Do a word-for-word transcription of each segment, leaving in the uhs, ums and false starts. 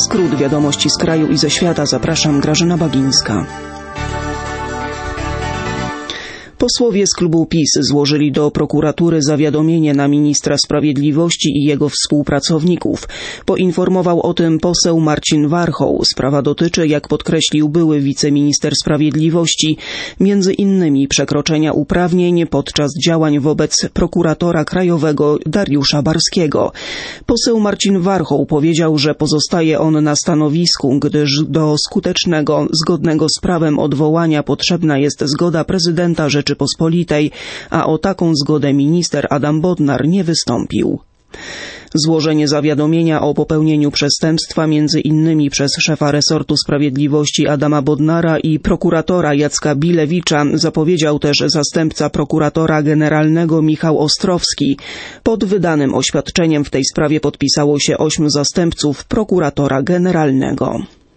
skrót wiadomości z kraju i ze świata. Zapraszam, Grażyna Bagińska. Posłowie z klubu PiS złożyli do prokuratury zawiadomienie na ministra sprawiedliwości i jego współpracowników. Poinformował o tym poseł Marcin Warchoł. Sprawa dotyczy, jak podkreślił były wiceminister sprawiedliwości, między innymi przekroczenia uprawnień podczas działań wobec prokuratora krajowego Dariusza Barskiego. Poseł Marcin Warchoł powiedział, że pozostaje on na stanowisku, gdyż do skutecznego, zgodnego z prawem odwołania potrzebna jest zgoda prezydenta Rzeczypospolitej. Rzeczypospolitej, a o taką zgodę minister Adam Bodnar nie wystąpił. Złożenie zawiadomienia o popełnieniu przestępstwa między innymi przez szefa resortu sprawiedliwości Adama Bodnara i prokuratora Jacka Bilewicza zapowiedział też zastępca prokuratora generalnego Michał Ostrowski. Pod wydanym oświadczeniem w tej sprawie podpisało się ośmiu zastępców prokuratora generalnego.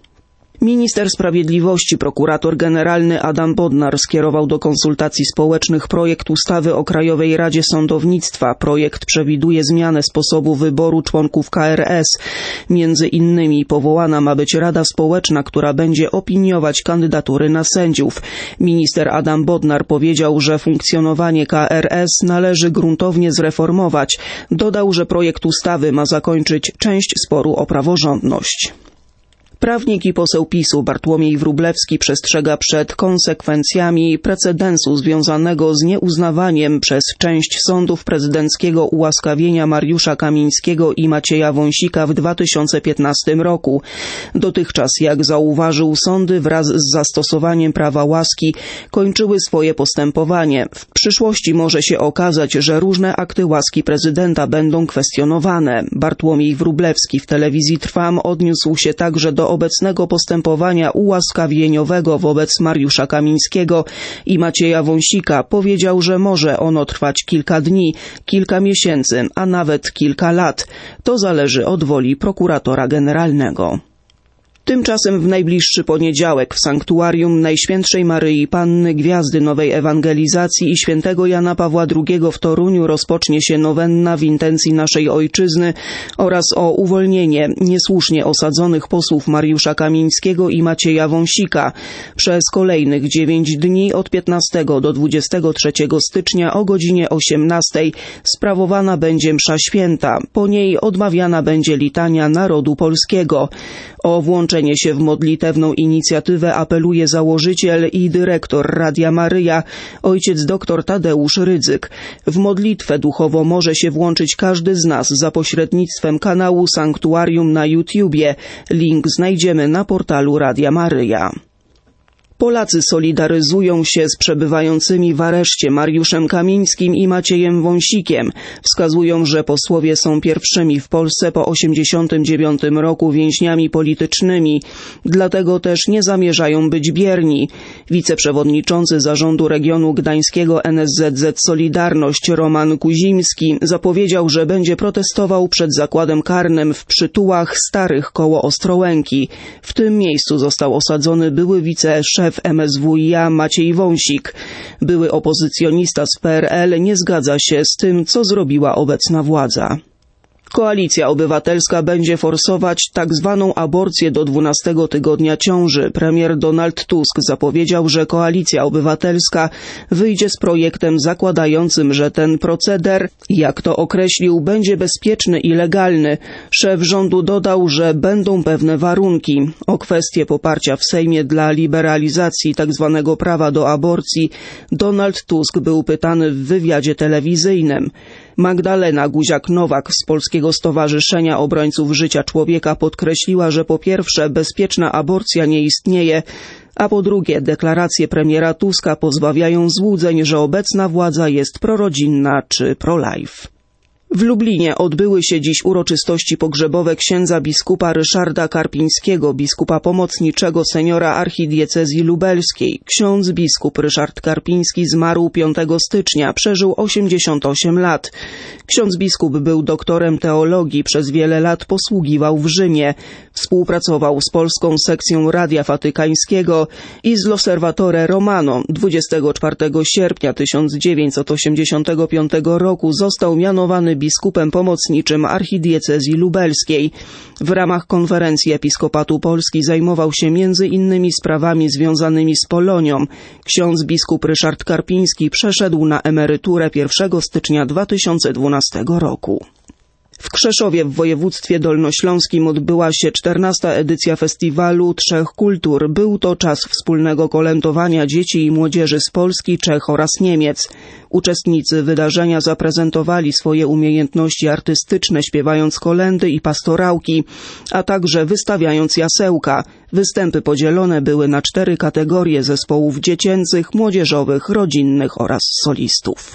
Minister Sprawiedliwości, prokurator generalny Adam Bodnar skierował do konsultacji społecznych projekt ustawy o Krajowej Radzie Sądownictwa. Projekt przewiduje zmianę sposobu wyboru członków K R S. Między innymi powołana ma być Rada Społeczna, która będzie opiniować kandydatury na sędziów. Minister Adam Bodnar powiedział, że funkcjonowanie K R S należy gruntownie zreformować. Dodał, że projekt ustawy ma zakończyć część sporu o praworządność. Prawnik i poseł PiSu Bartłomiej Wróblewski przestrzega przed konsekwencjami precedensu związanego z nieuznawaniem przez część sądów prezydenckiego ułaskawienia Mariusza Kamińskiego i Macieja Wąsika w dwa tysiące piętnastym roku. Dotychczas, jak zauważył, sądy wraz z zastosowaniem prawa łaski kończyły swoje postępowanie. W przyszłości może się okazać, że różne akty łaski prezydenta będą kwestionowane. Bartłomiej Wróblewski w telewizji Trwam odniósł się także do obecnego postępowania ułaskawieniowego wobec Mariusza Kamińskiego i Macieja Wąsika. Powiedział, że może ono trwać kilka dni, kilka miesięcy, a nawet kilka lat. To zależy od woli prokuratora generalnego. Tymczasem w najbliższy poniedziałek w sanktuarium Najświętszej Maryi Panny Gwiazdy Nowej Ewangelizacji i świętego Jana Pawła drugiego w Toruniu rozpocznie się nowenna w intencji naszej Ojczyzny oraz o uwolnienie niesłusznie osadzonych posłów Mariusza Kamińskiego i Macieja Wąsika. Przez kolejnych dziewięć dni od piętnastego do dwudziestego trzeciego stycznia o godzinie osiemnastej sprawowana będzie msza święta. Po niej odmawiana będzie litania narodu polskiego. O włączenie się w modlitewną inicjatywę apeluje założyciel i dyrektor Radia Maryja, ojciec dr Tadeusz Rydzyk. W modlitwę duchowo może się włączyć każdy z nas za pośrednictwem kanału Sanktuarium na YouTubie. Link znajdziemy na portalu Radia Maryja. Polacy solidaryzują się z przebywającymi w areszcie Mariuszem Kamińskim i Maciejem Wąsikiem. Wskazują, że posłowie są pierwszymi w Polsce po osiemdziesiątym dziewiątym roku więźniami politycznymi. Dlatego też nie zamierzają być bierni. Wiceprzewodniczący Zarządu Regionu Gdańskiego N S Z Z Solidarność Roman Kuzimski zapowiedział, że będzie protestował przed zakładem karnym w Przytułach Starych koło Ostrołęki. W tym miejscu został osadzony były wiceszef M S W i a Maciej Wąsik. Były opozycjonista z P R L nie zgadza się z tym, co zrobiła obecna władza. Koalicja Obywatelska będzie forsować tak zwaną aborcję do dwunastego tygodnia ciąży. Premier Donald Tusk zapowiedział, że Koalicja Obywatelska wyjdzie z projektem zakładającym, że ten proceder, jak to określił, będzie bezpieczny i legalny. Szef rządu dodał, że będą pewne warunki. O kwestię poparcia w Sejmie dla liberalizacji tak zwanego prawa do aborcji Donald Tusk był pytany w wywiadzie telewizyjnym. Magdalena Guziak-Nowak z Polskiego Stowarzyszenia Obrońców Życia Człowieka podkreśliła, że po pierwsze bezpieczna aborcja nie istnieje, a po drugie deklaracje premiera Tuska pozbawiają złudzeń, że obecna władza jest prorodzinna czy pro-life. W Lublinie odbyły się dziś uroczystości pogrzebowe księdza biskupa Ryszarda Karpińskiego, biskupa pomocniczego seniora archidiecezji lubelskiej. Ksiądz biskup Ryszard Karpiński zmarł piątego stycznia, przeżył osiemdziesiąt osiem lat. Ksiądz biskup był doktorem teologii, przez wiele lat posługiwał w Rzymie. Współpracował z polską sekcją Radia Watykańskiego i z L'Osservatore Romano. dwudziestego czwartego sierpnia tysiąc dziewięćset osiemdziesiątego piątego roku został mianowany biskupem pomocniczym archidiecezji lubelskiej. W ramach konferencji Episkopatu Polski zajmował się między innymi sprawami związanymi z Polonią. Ksiądz biskup Ryszard Karpiński przeszedł na emeryturę pierwszego stycznia dwa tysiące dwunastego roku. W Krzeszowie w województwie dolnośląskim odbyła się czternasta edycja Festiwalu Trzech Kultur. Był to czas wspólnego kolędowania dzieci i młodzieży z Polski, Czech oraz Niemiec. Uczestnicy wydarzenia zaprezentowali swoje umiejętności artystyczne, śpiewając kolędy i pastorałki, a także wystawiając jasełka. Występy podzielone były na cztery kategorie zespołów dziecięcych, młodzieżowych, rodzinnych oraz solistów.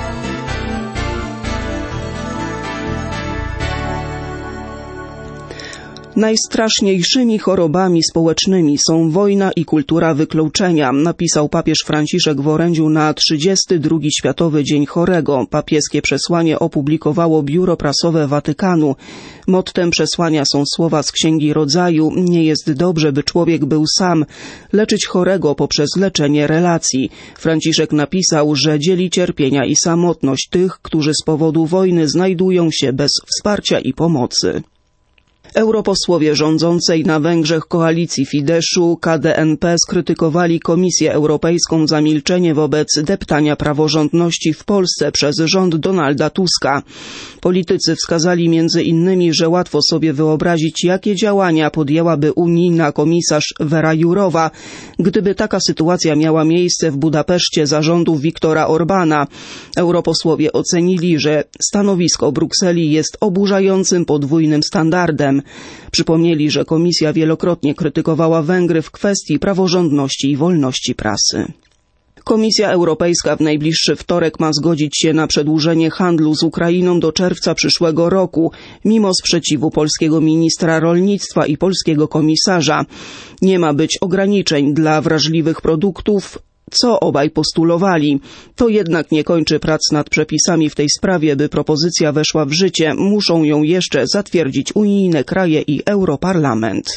Najstraszniejszymi chorobami społecznymi są wojna i kultura wykluczenia, napisał papież Franciszek w orędziu na trzydziesty drugi Światowy Dzień Chorego. Papieskie przesłanie opublikowało Biuro Prasowe Watykanu. Mottem przesłania są słowa z Księgi Rodzaju: nie jest dobrze, by człowiek był sam, leczyć chorego poprzez leczenie relacji. Franciszek napisał, że dzieli cierpienia i samotność tych, którzy z powodu wojny znajdują się bez wsparcia i pomocy. Europosłowie rządzącej na Węgrzech koalicji Fideszu K D N P skrytykowali Komisję Europejską za milczenie wobec deptania praworządności w Polsce przez rząd Donalda Tuska. Politycy wskazali między innymi, że łatwo sobie wyobrazić, jakie działania podjęłaby unijna komisarz Vera Jourová, gdyby taka sytuacja miała miejsce w Budapeszcie za rządów Viktora Orbana. Europosłowie ocenili, że stanowisko Brukseli jest oburzającym podwójnym standardem. Przypomnieli, że Komisja wielokrotnie krytykowała Węgry w kwestii praworządności i wolności prasy. Komisja Europejska w najbliższy wtorek ma zgodzić się na przedłużenie handlu z Ukrainą do czerwca przyszłego roku, mimo sprzeciwu polskiego ministra rolnictwa i polskiego komisarza. Nie ma być ograniczeń dla wrażliwych produktów, co obaj postulowali. To jednak nie kończy prac nad przepisami w tej sprawie. By propozycja weszła w życie, muszą ją jeszcze zatwierdzić unijne kraje i Europarlament.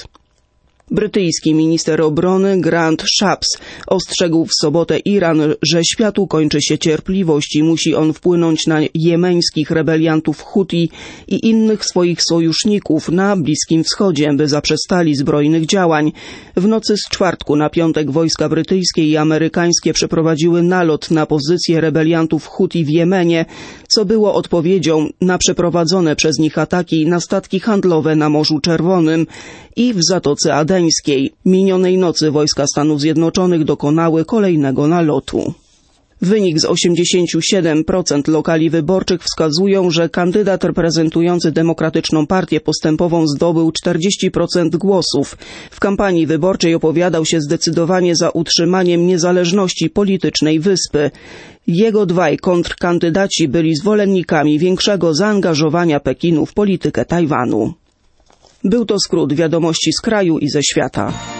Brytyjski minister obrony Grant Shapps ostrzegł w sobotę Iran, że światu kończy się cierpliwość i musi on wpłynąć na jemeńskich rebeliantów Huti i innych swoich sojuszników na Bliskim Wschodzie, by zaprzestali zbrojnych działań. W nocy z czwartku na piątek wojska brytyjskie i amerykańskie przeprowadziły nalot na pozycje rebeliantów Huti w Jemenie, co było odpowiedzią na przeprowadzone przez nich ataki na statki handlowe na Morzu Czerwonym i w Zatoce Adeńskiej. Minionej nocy wojska Stanów Zjednoczonych dokonały kolejnego nalotu. Wynik z osiemdziesiąt siedem procent lokali wyborczych wskazują, że kandydat reprezentujący Demokratyczną Partię Postępową zdobył czterdzieści procent głosów. W kampanii wyborczej opowiadał się zdecydowanie za utrzymaniem niezależności politycznej wyspy. Jego dwaj kontrkandydaci byli zwolennikami większego zaangażowania Pekinu w politykę Tajwanu. Był to skrót wiadomości z kraju i ze świata.